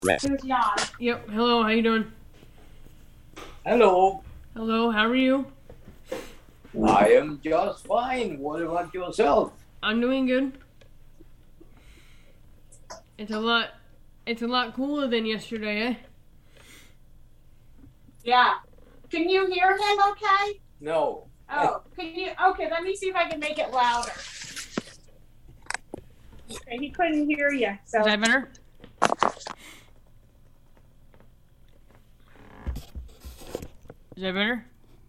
Rest. Yep. Hello, how you doing? Hello. Hello, how are you? I am just fine. What about yourself? I'm doing good. It's a lot cooler than yesterday, eh? Yeah. Can you hear him okay? No. Oh, okay, let me see if I can make it louder. Okay, he couldn't hear you, so. Is that better? Is that better?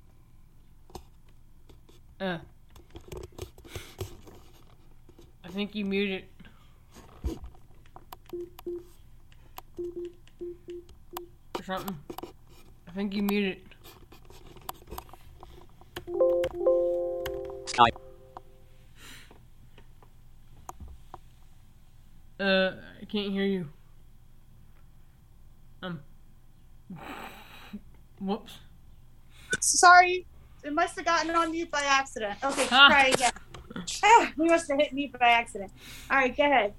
I think you muted. Or something. I think you muted. Skype. I can't hear you. Whoops. Sorry, it must have gotten on mute by accident. Okay, try again. We must have hit mute by accident. All right, go ahead.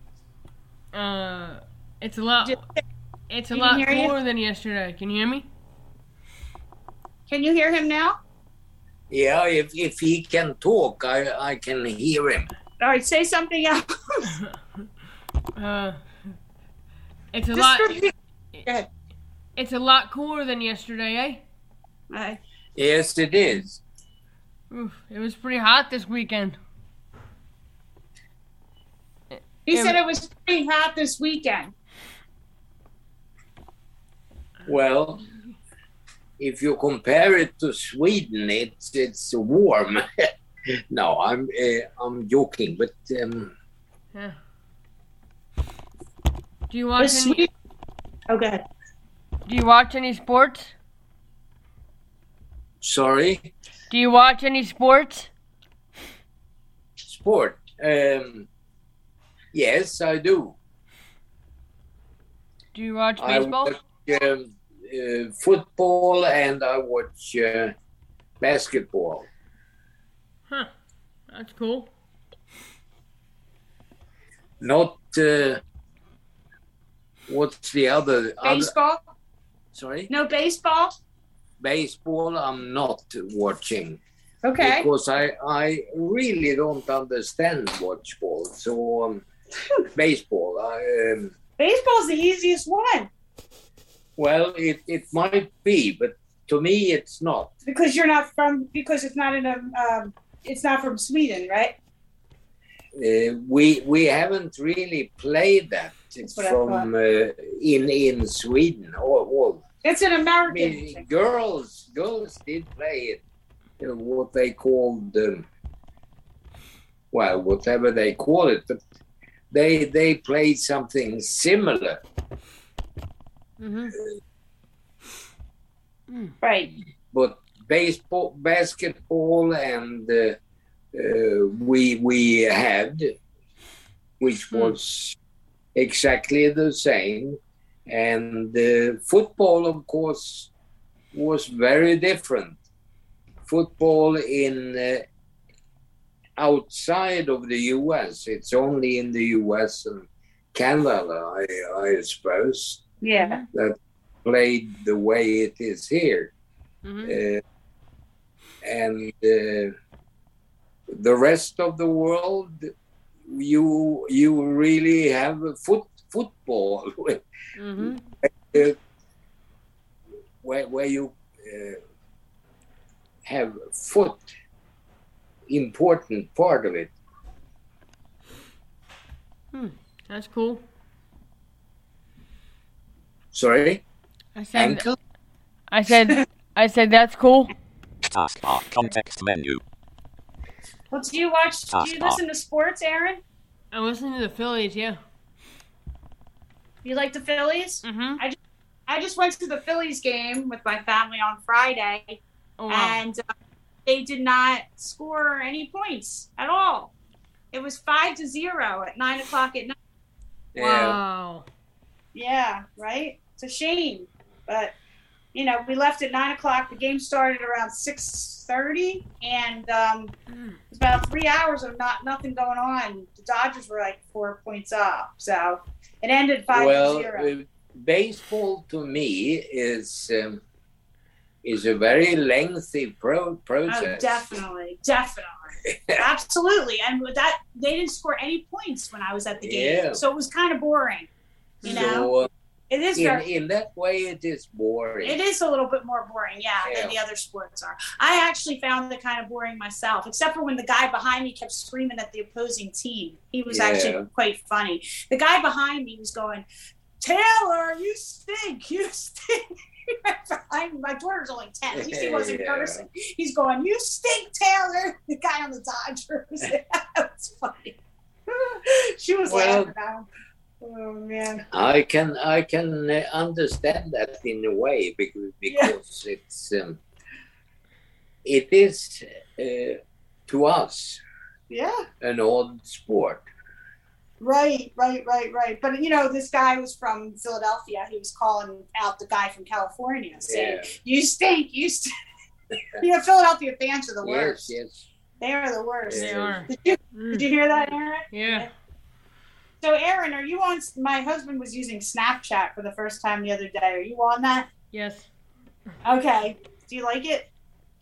It's a lot cooler than yesterday. Can you hear me? Can you hear him now? Yeah, if he can talk, I can hear him. All right, say something else. It's a Just lot. repeat. Go ahead. It's a lot cooler than yesterday, eh? All right. Yes, it is. Oof, it was pretty hot this weekend. He said it was pretty hot this weekend. Well, if you compare it to Sweden, it's warm. No, I'm joking, but Yeah. Do you watch any? Oh, go ahead. Do you watch any sports? Sorry. Do you watch any sports? Sport. Yes, I do. Do you watch baseball? I watch football and I watch basketball. Huh. That's cool. Not. What's the other? Baseball? Sorry? No baseball? Baseball, I'm not watching. Okay. Because I really don't understand watchball. So, baseball. Baseball's the easiest one. Well, it might be, but to me, it's not. Because it's not in it's not from Sweden, right? We haven't really played that from in Sweden. It's an American. Girls did play it. What they called, whatever they call it, but they played something similar. Mm-hmm. Right. But baseball, basketball, and we had, which was exactly the same, and football, of course, was very different. Football in outside of the U.S. It's only in the U.S. and Canada, I suppose. Yeah. That played the way it is here. Mm-hmm. And the rest of the world, you really have a football Mm-hmm. where you have foot important part of it. That's cool. Sorry? I said Ankle? I said that's cool. Taskbar context menu. Well, do you listen to sports, Aaron? I'm listening to the Phillies, yeah. You like the Phillies? Mm-hmm. I just went to the Phillies game with my family on Friday, Oh, wow. and they did not score any points at all. It was 5-0 at 9:00 at night. Wow. Yeah, right? It's a shame. But, we left at 9:00. The game started around 6:30, and it was about 3 hours of nothing going on. The Dodgers were like 4 points up. So it ended 5-0. Well, baseball to me is a very lengthy process. Oh, definitely. Absolutely. And with that, they didn't score any points when I was at the game. So it was kind of boring, you know? It is in that way, it is boring. It is a little bit more boring, than the other sports are. I actually found it kind of boring myself, except for when the guy behind me kept screaming at the opposing team. He was actually quite funny. The guy behind me was going, "Taylor, you stink, you stink." My daughter's only 10. At least he wasn't cursing. He's going, "You stink, Taylor." The guy on the Dodgers. That's funny. She was laughing at him. Oh man. I can understand that in a way because it is to us an odd sport. Right. But this guy was from Philadelphia. He was calling out the guy from California, saying, "You stink, you stink." Philadelphia fans are the worst. Yes. They are the worst. They are. Did you hear that, Aaron? Yeah. So, Aaron, are you on? My husband was using Snapchat for the first time the other day. Are you on that? Yes. Okay. Do you like it?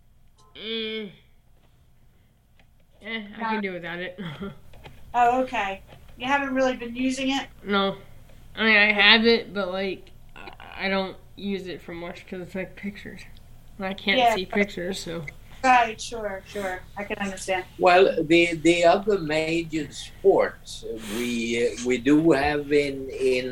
I can do without it. Oh, okay. You haven't really been using it? No. I mean, I have it, but, I don't use it for much because it's, pictures. I can't see pictures, so... Right, sure. I can understand. Well, the other major sports we do have in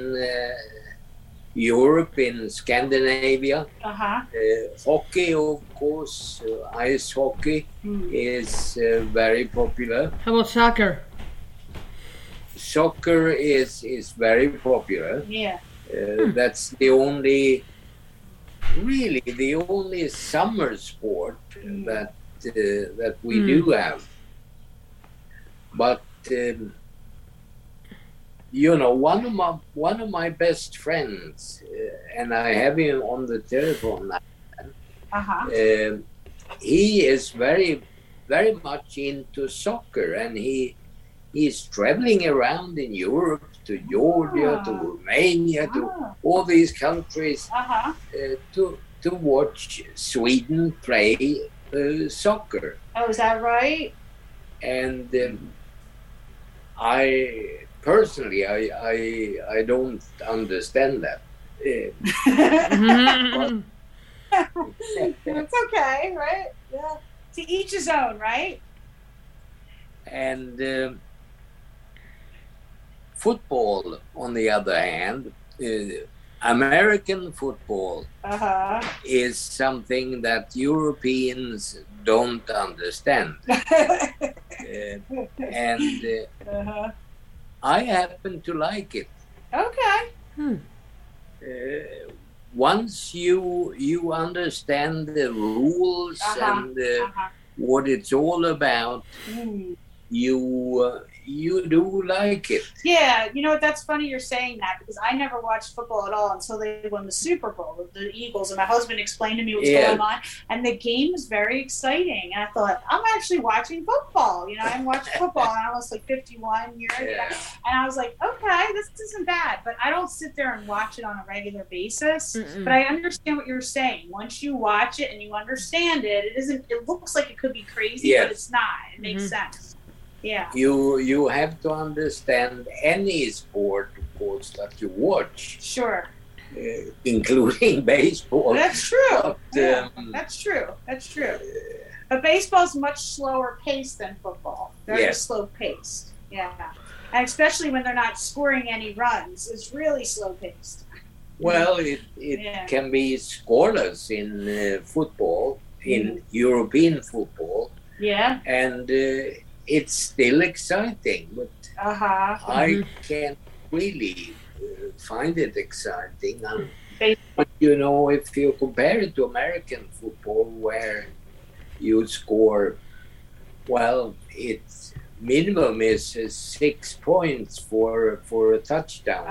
Europe, in Scandinavia. Hockey, of course, ice hockey is very popular. How about soccer? Soccer is very popular. Yeah. That's the only summer sport that we do have. But one of my best friends, and I have him on the telephone now. He is very, very much into soccer, and he's traveling around in Europe to Georgia, to Romania, to all these countries to watch Sweden play soccer. Oh, is that right? And I personally, I don't understand that. It's okay, right? Yeah. To each his own, right? And football, on the other hand, American football is something that Europeans don't understand. And I happen to like it. Okay. Once you understand the rules and what it's all about, you do like it. Yeah, that's funny you're saying that because I never watched football at all until they won the Super Bowl with the Eagles, and my husband explained to me what's going on, and the game was very exciting, and I thought, I'm actually watching football. I haven't watched football in almost 51 years, and I was like, okay, this isn't bad, but I don't sit there and watch it on a regular basis. But I understand what you're saying. Once you watch it and you understand it, it looks like it could be crazy, but it's not. It makes sense. Yeah. You have to understand any sport, of course, that you watch. Sure. Including baseball. That's true. That's true. But baseball's much slower paced than football. Very slow paced. Yeah. And especially when they're not scoring any runs, it's really slow paced. Well, it can be scoreless in football, in European football. Yeah. And it's still exciting, but I can't really find it exciting. But if you compare it to American football, where you score, it's minimum is 6 points for a touchdown.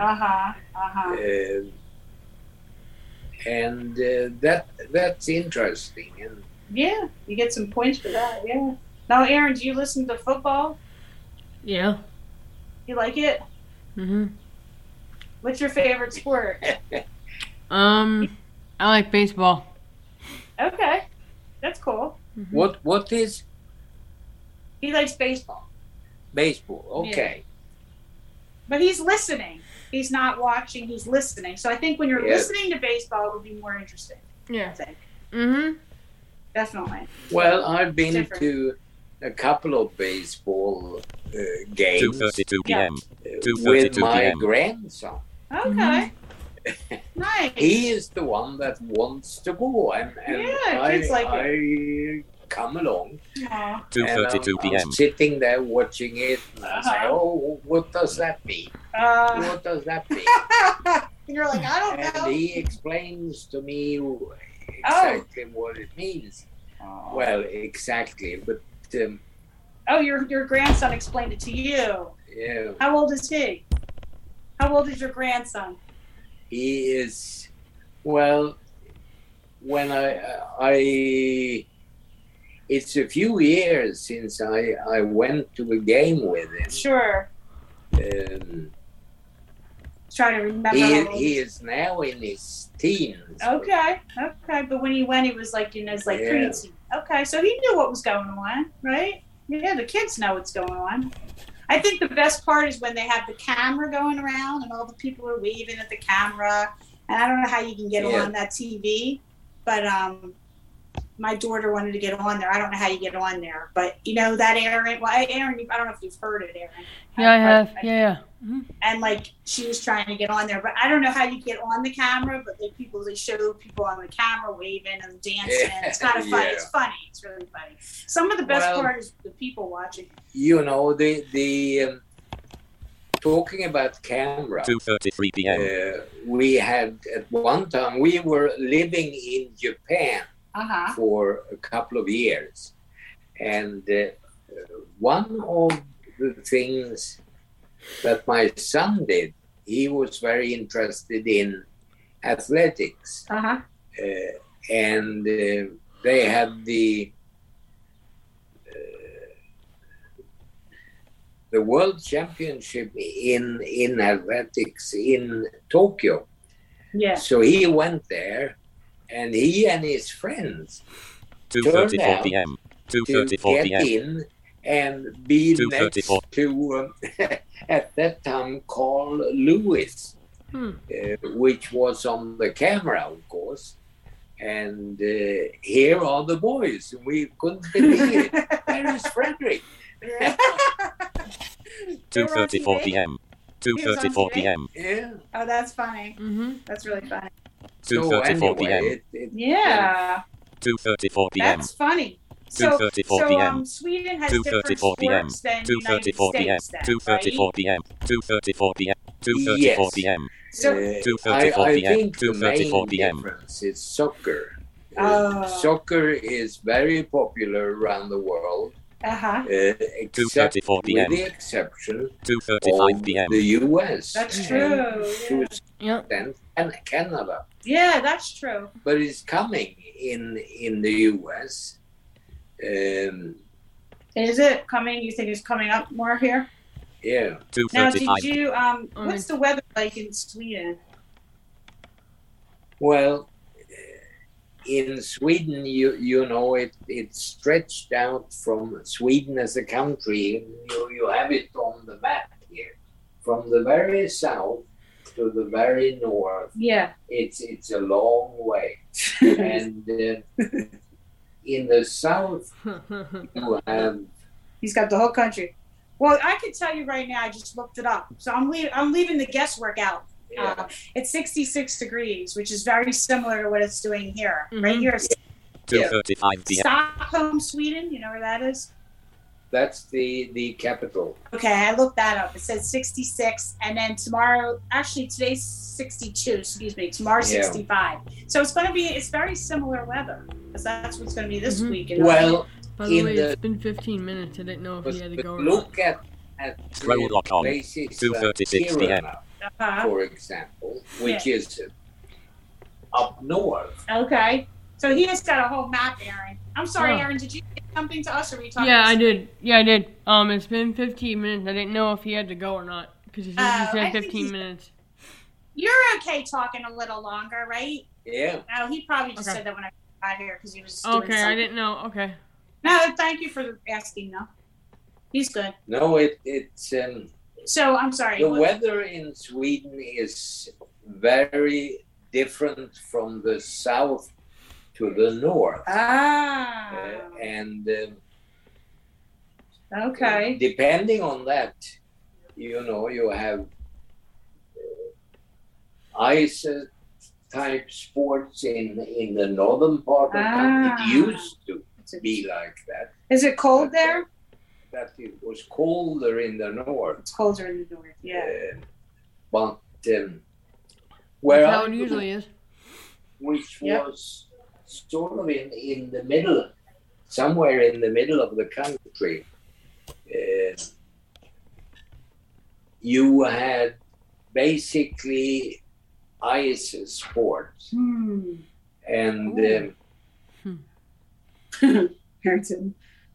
And that's interesting. And yeah, you get some points for that. Yeah. Now, Aaron, do you listen to football? Yeah. You like it? What's your favorite sport? I like baseball. Okay, that's cool. Mm-hmm. What is? He likes baseball. Baseball, okay. Yeah. But he's listening. He's not watching. He's listening. So I think when you're listening to baseball, it would be more interesting. Yeah. I think. Mm-hmm. Definitely. Well, I've been to a couple of baseball games. 2:32 p.m. With my grandson. Okay. Nice. He is the one that wants to go, and kids like I come along. 2:32 p.m. I'm sitting there watching it, and I say, "Oh, what does that mean? What does that mean?" And you're like, "I don't know." And he explains to me exactly what it means. Well, exactly, but. Your grandson explained it to you. Yeah. How old is he? How old is your grandson? He is, well, when it's a few years since I went to a game with him. Sure. Trying to remember. He is now in his teens. Okay. But when he went, he was like in his preteen. Okay, so he knew what was going on, right? Yeah, the kids know what's going on. I think the best part is when they have the camera going around and all the people are waving at the camera. And I don't know how you can get on that TV, but my daughter wanted to get on there. I don't know how you get on there, but you know that Aaron. Well, Aaron, I don't know if you've heard it, Aaron. Yeah, I have. Yeah. Mm-hmm. And like she was trying to get on there, but I don't know how you get on the camera. But they show people on the camera waving and dancing. It's kind of funny. Yeah. It's funny. It's really funny. Some of the best part is the people watching. You know the talking about camera. 2:33 p.m. We had at one time we were living in Japan. For a couple of years, and one of the things that my son did, he was very interested in athletics, and they had the World Championship in athletics in Tokyo. Yeah. So he went there. And he and his friends 2:34 p.m. 2:34 p.m. in and be next to at that time Carl Lewis, which was on the camera, of course. And here are the boys. We couldn't believe it. Where is Frederick? 2:34 p.m. 2:34 p.m. Yeah. Oh, that's funny. Mm-hmm. That's really funny. 2:34 p.m. 2:34 p.m. That's funny. 2:34 p.m. Sweden has 2:34 p.m. 2:34 p.m. 2:34 p.m. 2:34 p.m. 2:34 p.m. So 2:34 p.m. 2:34 p.m. Difference is soccer. Soccer is very popular around the world. Except 2:34 p.m. with the exception 2:35 p.m. the U.S. That's true. And Canada. Yeah, that's true. But it's coming in the U.S. Is it coming? You think it's coming up more here? Yeah. 2:35. Now, did you? What's the weather like in Sweden? Well, in Sweden, you know, it's stretched out from Sweden as a country. You have it on the map here, from the very south to the very north. Yeah, it's a long way, and in the south you have. He's got the whole country. Well, I can tell you right now. I just looked it up, so I'm leaving the guesswork out. Yeah. It's 66 degrees, which is very similar to what it's doing here. Mm-hmm. Right here. 2:35 p.m. Stockholm, Sweden. You know where that is? That's the capital. Okay, I looked that up. It says 66, and then tomorrow, actually today's 62. Excuse me, tomorrow's 65. So it's very similar weather, because that's what's going to be this week. Well, by the way, it's been 15 minutes. I didn't know if he had to go. Look at places 2:36 p.m. For example, which is up north. Okay. So he has got a whole map, Aaron. I'm sorry, Aaron, did you say something to us, or were you talking to I did. Yeah, I did. It's been 15 minutes. I didn't know if he had to go or not, because he said 15 minutes. you're okay talking a little longer, right? Yeah. No, he probably just said that when I got here because he was doing Okay, something. I didn't know. Okay. No, thank you for asking, though. He's good. No, it's... So, I'm sorry. The weather in Sweden is very different from the south to the north. Okay. Depending on that, you have ice type sports in the northern part of the country. It used to be like that. Is it cold there? That it was colder in the north. It's colder in the north, yeah. But where that's how it usually is. Which was sort of in the middle, somewhere in the middle of the country. You had basically ice sports. And Harrington.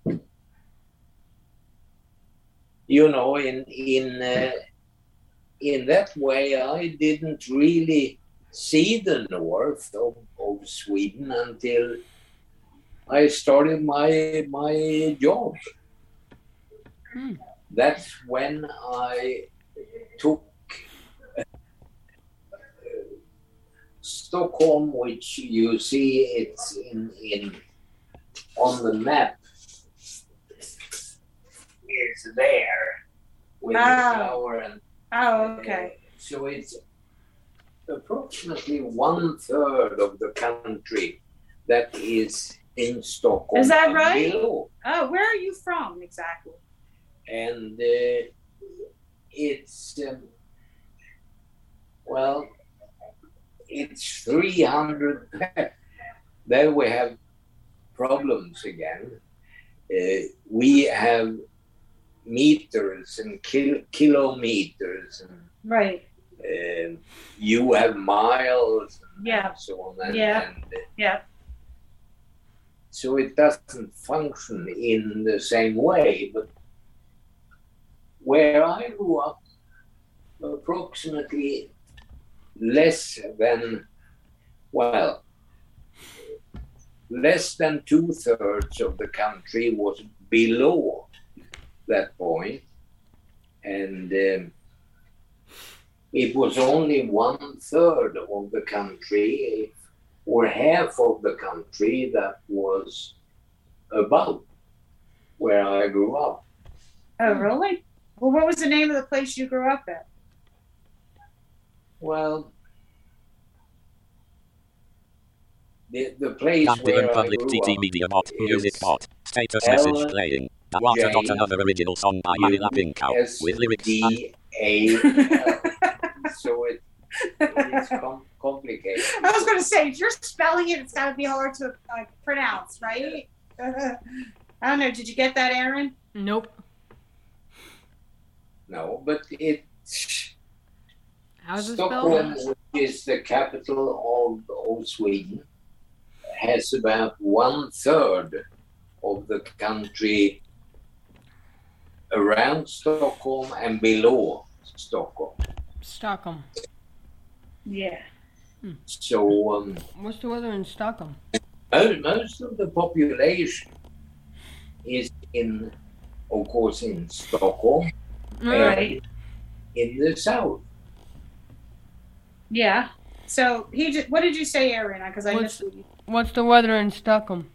In that way, I didn't really see the north of Sweden until I started my job. That's when I took Stockholm, which you see it's in on the map. Is there with the tower and okay. So it's approximately 1/3 of the country that is in Stockholm. Is that right? Below. Oh, where are you from exactly? And it's it's 300. There we have problems again. We have meters and kilometers, and right. You have miles, and so on. So it doesn't function in the same way. But where I grew up, approximately less than 2/3 of the country was below that point, and it was only 1/3 of the country, or half of the country, that was above where I grew up. Oh, really? Well, what was the name of the place you grew up at? Well, the place where I public grew TT up Media Bot, Music is Bot, status message playing. Another original song by Marilla Pinkow with lyrics. So it's complicated. I was going to say, if you're spelling it, it's got to be hard to pronounce, right? I don't know. Did you get that, Aaron? Nope. No, but it's how's it Stockholm, spelled? which is the capital of Sweden, has about 1/3 of the country around Stockholm and below Stockholm. Stockholm. Yeah. So what's the weather in Stockholm? Most of the population is of course, in Stockholm, right, in the south. Yeah. So what did you say, Aaron? Because I missed. What's the weather in Stockholm?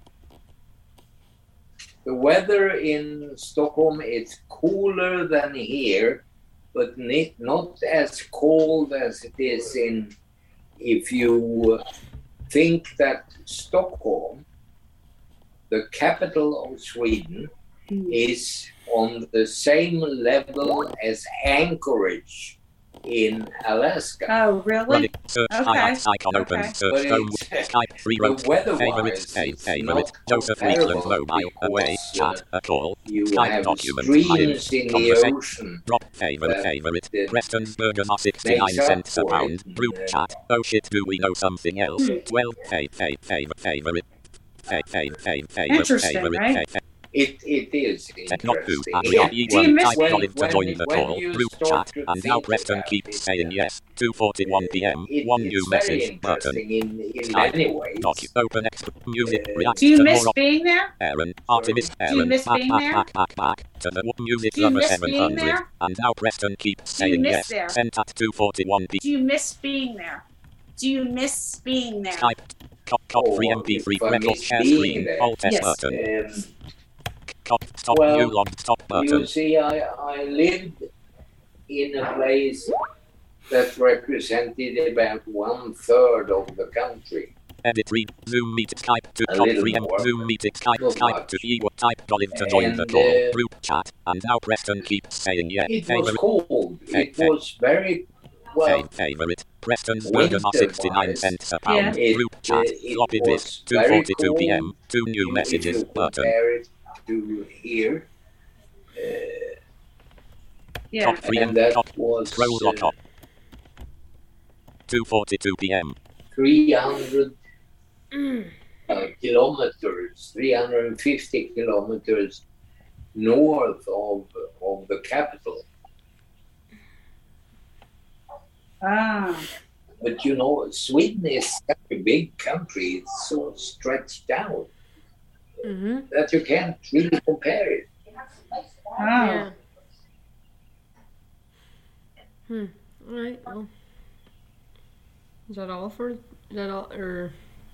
The weather in Stockholm is cooler than here, but not as cold as it is if you think that Stockholm, the capital of Sweden, is on the same level as Anchorage in Alaska. Oh, really? Search okay. icon open. Search home. Skype free route. Favorite. Joseph Wheatland mobile. Away. Chat. A call. Skype document. Streams in the ocean. Drop. Favorite. Preston's burgers are 69 cents a pound. Group chat. Oh shit, do we know something else? 12. Favorite. Interesting, right? It is interesting. Do you miss when you start to and now Preston keeps saying yes. 2:41 p.m. One new message button. In many ways. Open music. Do you miss being there? Aaron, Artemis, Aaron. Do you miss being there? Back to the music Do you lover miss 700. being there? And now Preston keeps saying yes. Sent at 2:41 p.m. Do you miss being there? Do you miss being there? Skype. Free MP3 record share screen. Alt S button. Stop new log stop button. You see, I lived in a place that represented about 1/3 of the country. Edit read Zoom meet Skype to top 3M Zoom meeting Skype to see what type Colin to join the call group chat and now Preston keeps saying yes. It was cold. It was very well. Favorite Preston's burger 69 cents a pound. Group chat floppy disk 2:42 p.m. 2 new messages button. To here. Yeah. Top 3 and that top was 2:42 p.m. 300 kilometers, 350 kilometers north of the capital. But you know, Sweden is such a big country, it's so stretched out that you can't really compare it. Yeah. All right. Well, is that all for? Is that all or?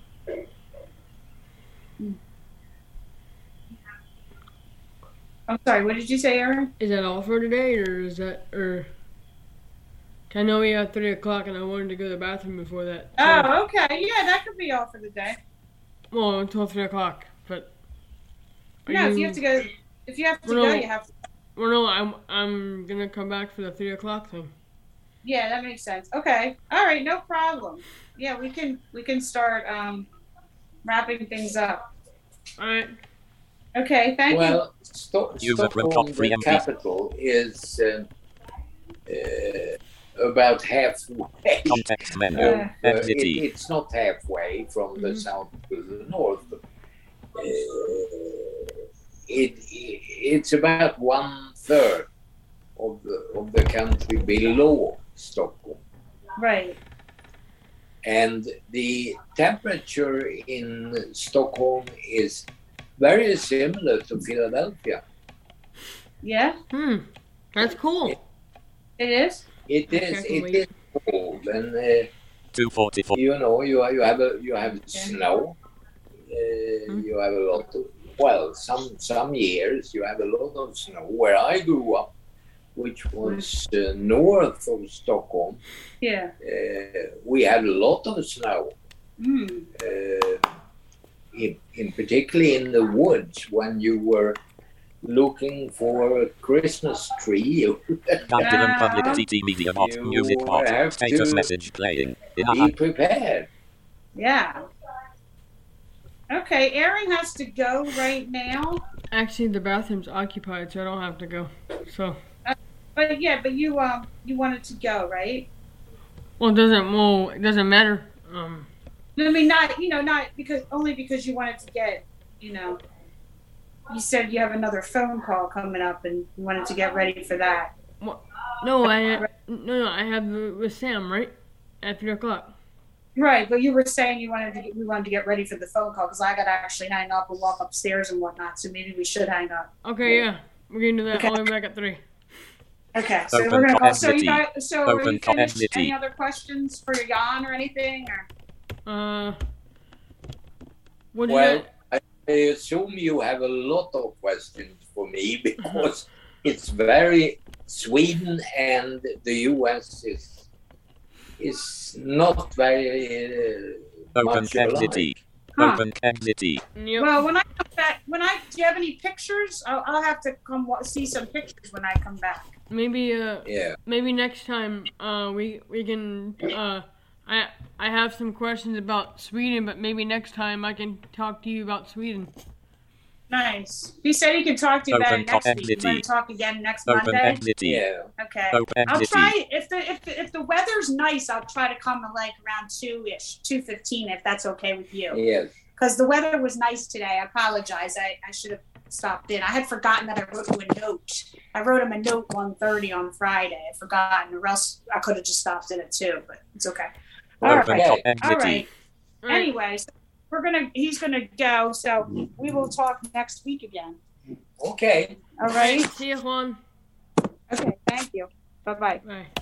I'm sorry. What did you say, Aaron? Is that all for today, or is that or? I know we have 3 o'clock, and I wanted to go to the bathroom before that. So. Oh, okay. Yeah, that could be all for the day. Well, until 3 o'clock, but. No, if you have to go, you have to. Well, no, I'm gonna come back for the 3 o'clock thing. Yeah, that makes sense. Okay, all right, no problem. Yeah, we can start wrapping things up. All right. Okay, thank you. Well, Stockholm, the capital, is about halfway. Context menu. It's not halfway from the south to the north. It's about 1/3 of the country below Stockholm. Right. And the temperature in Stockholm is very similar to Philadelphia. Yeah. That's cool. It is. It is cold, and 2:44. you know, you have snow. You have a lot of some years you have a lot of snow. Where I grew up, which was north of Stockholm, we had a lot of snow. In particularly in the woods when you were looking for a Christmas tree. Public TT Media Box Music Box status message playing. Be prepared. Yeah. Okay, Aaron has to go right now. Actually, the bathroom's occupied, so I don't have to go. So. But you wanted to go, right? Well, it doesn't matter. No, I mean not because you wanted to get, you said you have another phone call coming up and you wanted to get ready for that. Well, no, I have with Sam, right? At 3 o'clock. Right, but you were saying we wanted to get ready for the phone call because I got to actually hang up and walk upstairs and whatnot. So maybe we should hang up. Okay, yeah, we're gonna do that. Okay. I'll be back at 3. Okay, so we're gonna call. So you guys, are we finished? Any other questions for Jan or anything? Or? I assume you have a lot of questions for me because it's very Sweden and the US is not very much alike. Open entity. Yep. Well, when I come back, do you have any pictures? I'll have to come see some pictures when I come back. Maybe maybe next time we can I have some questions about Sweden, but maybe next time I can talk to you about Sweden. Nice. He said he can talk to you about it next week. You want to talk again next Monday? Yeah. Okay. I'll try if the weather's nice. I'll try to come at like around 2-ish, 2:15, if that's okay with you. Yes. Because the weather was nice today. I apologize. I should have stopped in. I had forgotten that I wrote you a note. I wrote him a note 1:30 on Friday. I'd forgotten, or else I could have just stopped in at 2, but it's okay. All right. Anyway, so he's gonna go, so we will talk next week again. Okay. All right. See you, Juan. Okay, thank you. Bye-bye. Bye.